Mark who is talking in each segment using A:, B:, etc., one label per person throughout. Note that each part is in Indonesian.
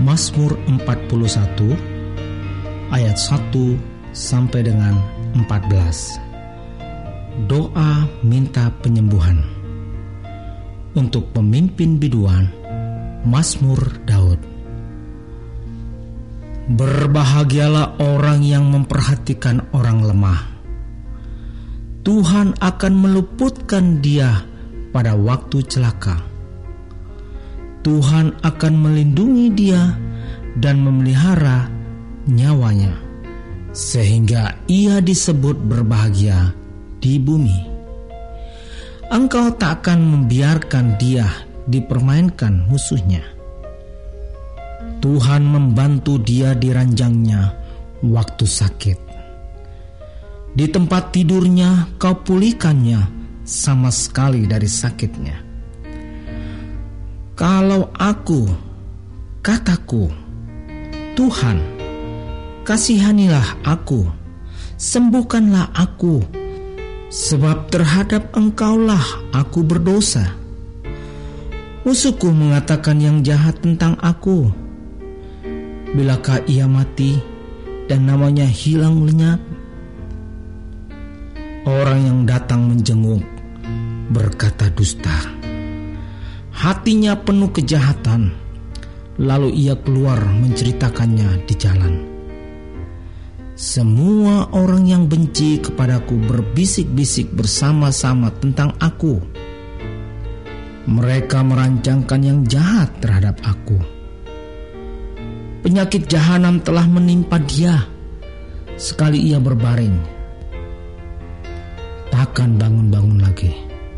A: Mazmur 41 ayat 1 sampai dengan 14. Doa minta penyembuhan. Untuk pemimpin biduan, Mazmur Daud. Berbahagialah orang yang memperhatikan orang lemah. Tuhan akan meluputkan dia pada waktu celaka. Tuhan akan melindungi dia dan memelihara nyawanya, sehingga ia disebut berbahagia di bumi. Engkau tak akan membiarkan dia dipermainkan musuhnya. Tuhan membantu dia di ranjangnya waktu sakit. Di tempat tidurnya kau pulihkannya sama sekali dari sakitnya. Kalau aku, kataku, Tuhan, kasihanilah aku, sembuhkanlah aku, sebab terhadap Engkaulah aku berdosa. Musuhku mengatakan yang jahat tentang aku. Bilakah ia mati dan namanya hilang lenyap? Orang yang datang menjenguk berkata dusta. Hatinya penuh kejahatan, lalu ia keluar menceritakannya di jalan. Semua orang yang benci kepadaku berbisik-bisik bersama-sama tentang aku. Mereka merancangkan yang jahat terhadap aku. Penyakit jahanam telah menimpa dia. Sekali ia berbaring, takkan bangun-bangun lagi.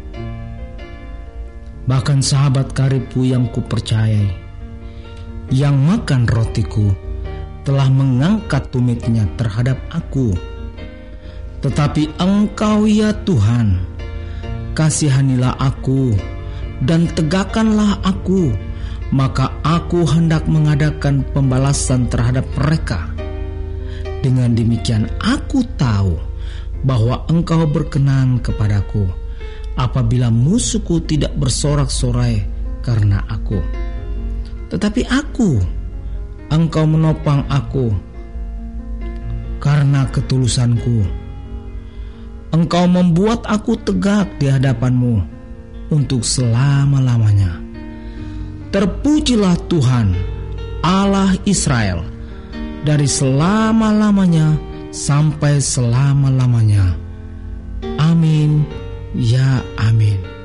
A: Bahkan sahabat karibku yang kupercayai, yang makan rotiku, telah mengangkat tumitnya terhadap aku. Tetapi Engkau ya Tuhan, kasihanilah aku dan tegakkanlah aku, maka aku hendak mengadakan pembalasan terhadap mereka. Dengan demikian aku tahu bahwa Engkau berkenan kepadaku, apabila musuhku tidak bersorak-sorai karena aku. Tetapi aku, Engkau menopang aku karena ketulusanku. Engkau membuat aku tegak di hadapan-Mu untuk selama-lamanya. Terpujilah Tuhan, Allah Israel, dari selama-lamanya sampai selama-lamanya. Amin. Ya amin.